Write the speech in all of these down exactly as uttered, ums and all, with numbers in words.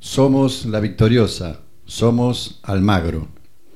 Somos La Victoriosa, somos Almagro.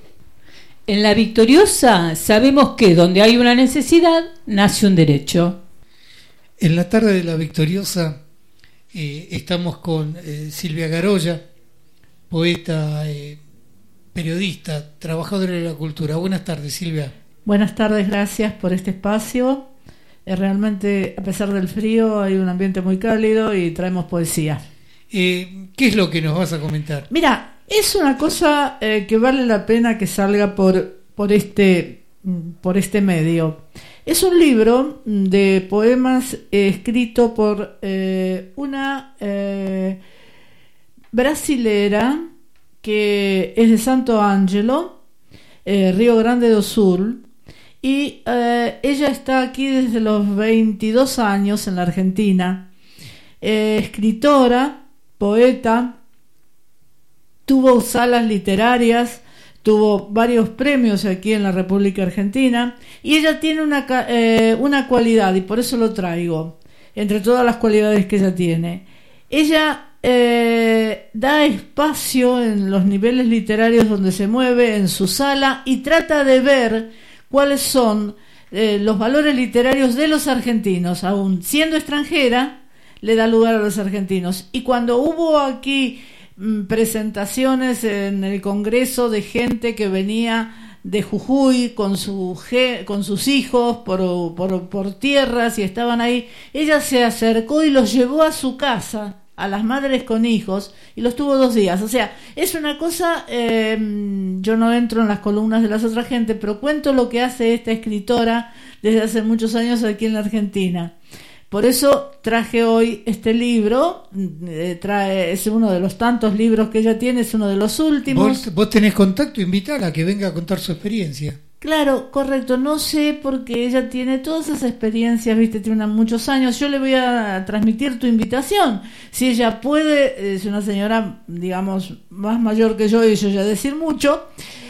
En La Victoriosa sabemos que donde hay una necesidad, nace un derecho. En la tarde de La Victoriosa eh, estamos con eh, Silvia Garoya, poeta, eh, periodista, trabajadora de la cultura. Buenas tardes, Silvia. Buenas tardes, gracias por este espacio. Eh, realmente, a pesar del frío, hay un ambiente muy cálido y traemos poesía. Eh, ¿Qué es lo que nos vas a comentar? Mira, es una cosa eh, que vale la pena que salga por, por, este, por este medio. Es un libro de poemas eh, escrito por eh, una eh, brasilera que es de Santo Ângelo, eh, Río Grande do Sul, y eh, ella está aquí desde los veintidós años en la Argentina, eh, escritora, poeta, tuvo salas literarias, tuvo varios premios aquí en la República Argentina, y ella tiene una, eh, una cualidad, y por eso lo traigo, entre todas las cualidades que ella tiene. Ella eh, da espacio en los niveles literarios donde se mueve, en su sala, y trata de ver cuáles son eh, los valores literarios de los argentinos, aún siendo extranjera, le da lugar a los argentinos. Y cuando hubo aquí mmm, presentaciones en el Congreso de gente que venía de Jujuy con, su ge- con sus hijos por, por, por tierras y estaban ahí, ella se acercó y los llevó a su casa, a las madres con hijos, y los tuvo dos días. O sea, es una cosa, eh, yo no entro en las columnas de las otras gente, pero cuento lo que hace esta escritora desde hace muchos años aquí en la Argentina. Por eso traje hoy este libro, eh, trae, es uno de los tantos libros que ella tiene, es uno de los últimos. ¿Vos, vos tenés contacto? Invítala a que venga a contar su experiencia. Claro, correcto, no sé porque ella tiene todas esas experiencias, viste, tiene una, muchos años. Yo le voy a transmitir tu invitación, si ella puede, es una señora, digamos, más mayor que yo y yo ya decir mucho,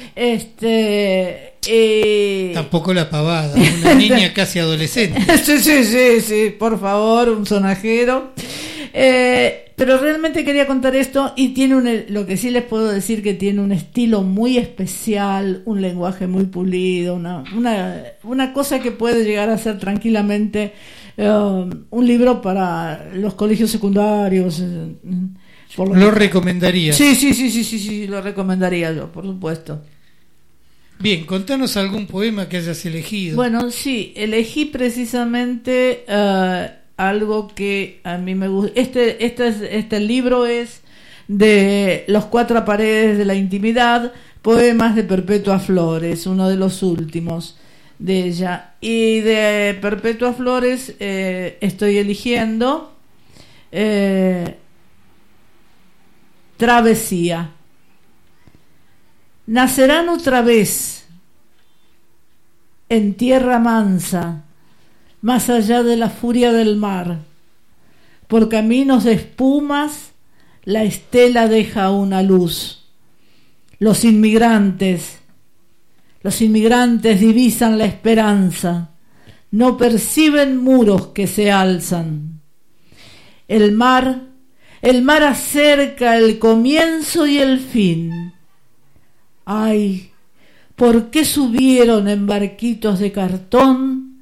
este... Eh... Tampoco la pavada, una niña casi adolescente. sí, sí, sí, sí, por favor, un sonajero. Eh, pero realmente quería contar esto y tiene un, lo que sí les puedo decir que tiene un estilo muy especial, un lenguaje muy pulido, una, una, una cosa que puede llegar a ser tranquilamente uh, un libro para los colegios secundarios. Uh, por lo ¿Lo que... recomendarías? Sí, sí, sí, sí, sí, sí, lo recomendaría yo, por supuesto. Bien, contanos algún poema que hayas elegido. Bueno, sí, elegí precisamente uh, algo que a mí me gusta. Este, este, es, este libro es de Los cuatro paredes de la intimidad, poemas de Perpetua Flores, uno de los últimos de ella. Y de Perpetua Flores eh, estoy eligiendo eh, Travesía. Nacerán otra vez en tierra mansa, más allá de la furia del mar. Por caminos de espumas, la estela deja una luz. Los inmigrantes, los inmigrantes divisan la esperanza, no perciben muros que se alzan. El mar, el mar acerca el comienzo y el fin. Ay, ¿por qué subieron en barquitos de cartón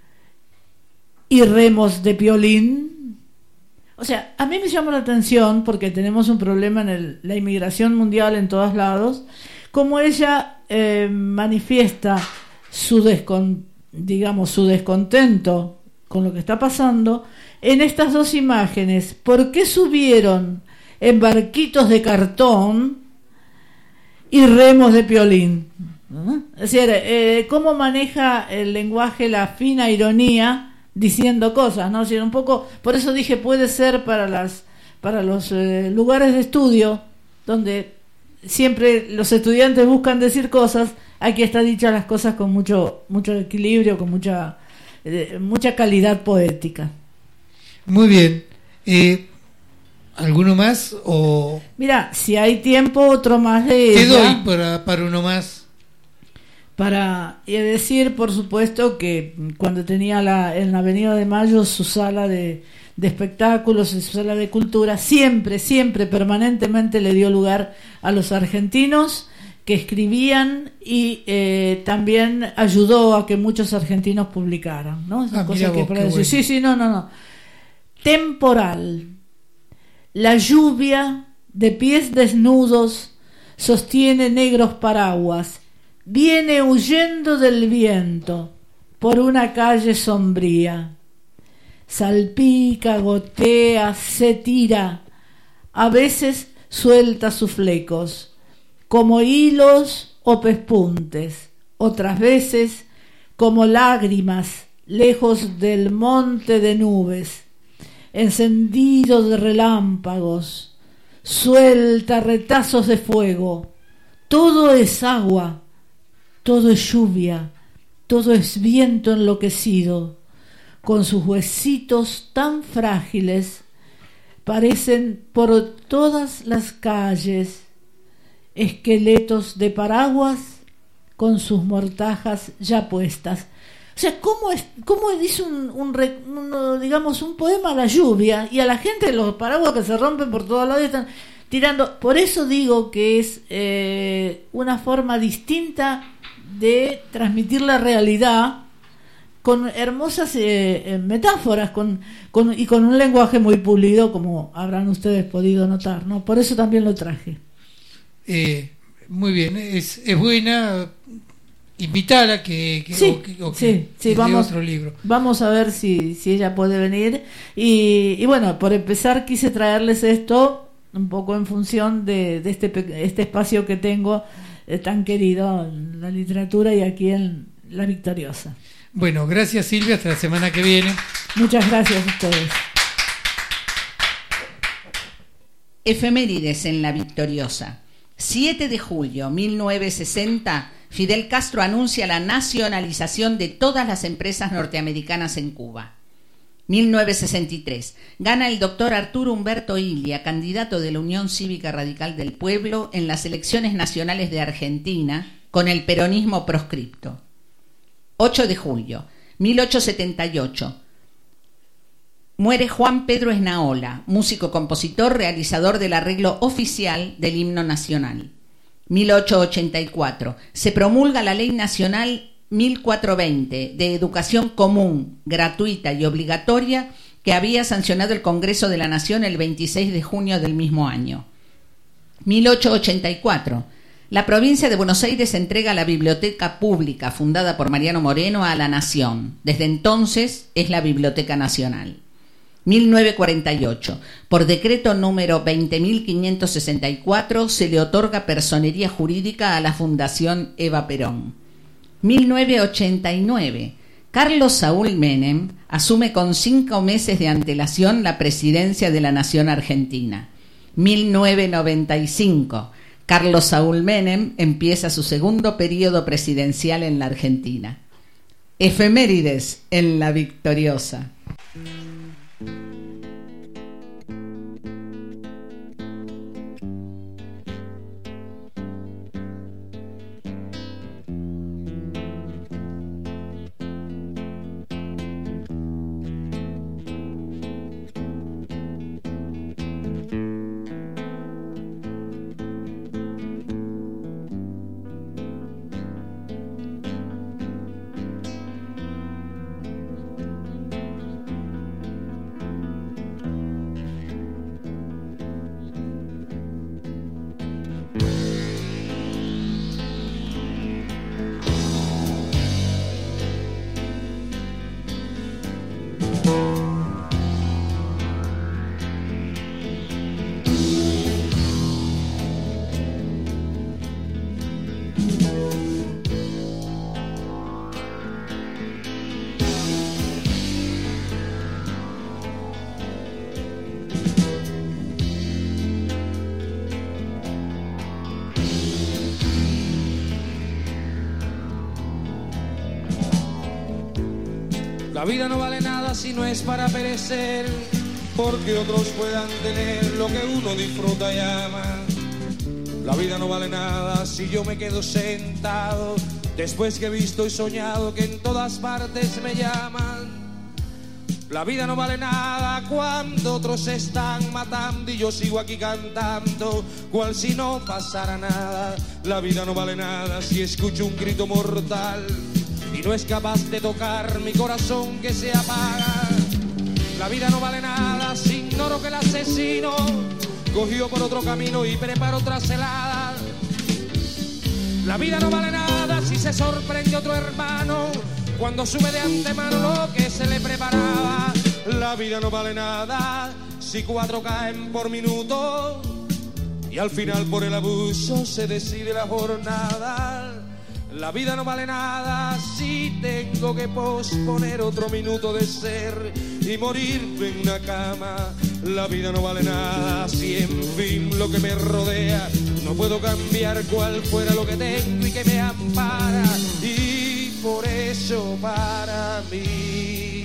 y remos de piolín? O sea, a mí me llama la atención porque tenemos un problema en el, la inmigración mundial en todos lados, como ella eh, manifiesta su descon, digamos, su descontento con lo que está pasando en estas dos imágenes. ¿Por qué subieron en barquitos de cartón y remos de piolín? ¿No? Es decir, eh, cómo maneja el lenguaje la fina ironía diciendo cosas, ¿no? O sea, un poco, por eso dije, puede ser para las para los eh, lugares de estudio donde siempre los estudiantes buscan decir cosas, aquí está dichas las cosas con mucho mucho equilibrio, con mucha eh, mucha calidad poética. Muy bien. Eh, ¿Alguno más? O mira, si hay tiempo, otro más de te ella. doy para, para uno más. Para y decir, por supuesto, que cuando tenía la, en la Avenida de Mayo su sala de, de espectáculos, su sala de cultura, siempre, siempre, permanentemente le dio lugar a los argentinos que escribían y eh, también ayudó a que muchos argentinos publicaran, ¿no? Esa Ah, cosa mira que vos, para qué decir, bueno. sí, sí, no, no, no. Temporal. La lluvia, de pies desnudos, sostiene negros paraguas. Viene huyendo del viento por una calle sombría. Salpica, gotea, se tira. A veces suelta sus flecos, como hilos o pespuntes. Otras veces como lágrimas lejos del monte de nubes. Encendido de relámpagos, suelta retazos de fuego. Todo es agua. Todo es lluvia, todo es viento enloquecido, con sus huesitos tan frágiles, parecen por todas las calles esqueletos de paraguas con sus mortajas ya puestas. O sea, ¿cómo, es, cómo dice un, un, un, digamos, un poema a la lluvia y a la gente los paraguas que se rompen por todos lados y están tirando? Por eso digo que es eh, una forma distinta de transmitir la realidad con hermosas eh, metáforas con, con, y con un lenguaje muy pulido, como habrán ustedes podido notar, ¿no? Por eso también lo traje. Eh, muy bien, es, es buena. Invitarla que, que, sí, o que, o que sí, sí, que vamos, otro libro. Vamos a ver si, si ella puede venir. Y, y bueno, por empezar quise traerles esto un poco en función de, de este, este espacio que tengo eh, tan querido en la literatura y aquí en La Victoriosa. Bueno, gracias Silvia, hasta la semana que viene. Muchas gracias a ustedes. Efemérides en La Victoriosa. siete de julio mil novecientos sesenta, Fidel Castro anuncia la nacionalización de todas las empresas norteamericanas en Cuba. mil novecientos sesenta y tres, gana el doctor Arturo Humberto Ilia, candidato de la Unión Cívica Radical del Pueblo, en las elecciones nacionales de Argentina, con el peronismo proscripto. ocho de julio mil ochocientos setenta y ocho, muere Juan Pedro Esnaola, músico, compositor, realizador del arreglo oficial del himno nacional. mil ochocientos ochenta y cuatro, se promulga la Ley Nacional mil cuatrocientos veinte de educación común, gratuita y obligatoria, que había sancionado el Congreso de la Nación el veintiséis de junio del mismo año. mil ochocientos ochenta y cuatro, la provincia de Buenos Aires entrega la Biblioteca Pública, fundada por Mariano Moreno, a la Nación. Desde entonces es la Biblioteca Nacional. mil novecientos cuarenta y ocho, por decreto número veinte mil quinientos sesenta y cuatro, se le otorga personería jurídica a la Fundación Eva Perón. mil novecientos ochenta y nueve, Carlos Saúl Menem asume con cinco meses de antelación la presidencia de la Nación Argentina. mil novecientos noventa y cinco, Carlos Saúl Menem empieza su segundo periodo presidencial en la Argentina. Efemérides en La Victoriosa. La vida no vale nada si no es para perecer, porque otros puedan tener lo que uno disfruta y ama. La vida no vale nada si yo me quedo sentado Después que he visto y soñado que en todas partes me llaman. La vida no vale nada cuando otros están matando y yo sigo aquí cantando, cual si no pasara nada. La vida no vale nada si escucho un grito mortal y no es capaz de tocar mi corazón que se apaga. La vida no vale nada si ignoro que el asesino cogió por otro camino y preparó otra celada. La vida no vale nada si se sorprende otro hermano cuando sube de antemano lo que se le preparaba. La vida no vale nada si cuatro caen por minuto y al final por el abuso se decide la jornada. La vida no vale nada si tengo que posponer otro minuto de ser y morirme en una cama. La vida no vale nada si en fin lo que me rodea no puedo cambiar cual fuera lo que tengo y que me ampara. Y por eso para mí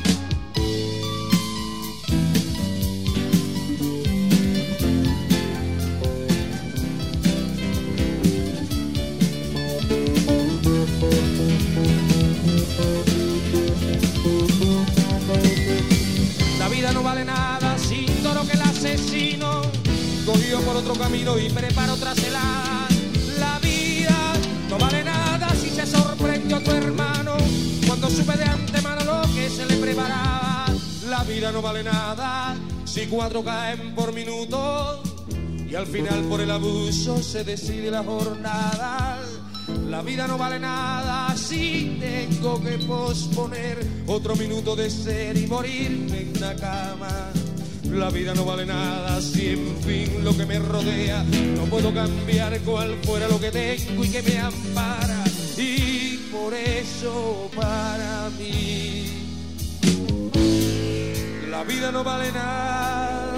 la vida no vale nada si ignoro que el asesino cogió por otro camino y preparó otra celada. La vida no vale nada si se sorprende otro hermano cuando supe de antemano lo que se le preparaba. La vida no vale nada si cuatro caen por minuto y al final por el abuso se decide la jornada. La vida no vale nada si tengo que posponer otro minuto de ser y morirme en una cama. La vida no vale nada si en fin lo que me rodea no puedo cambiar cual fuera lo que tengo y que me ampara. Y por eso para mí la vida no vale nada.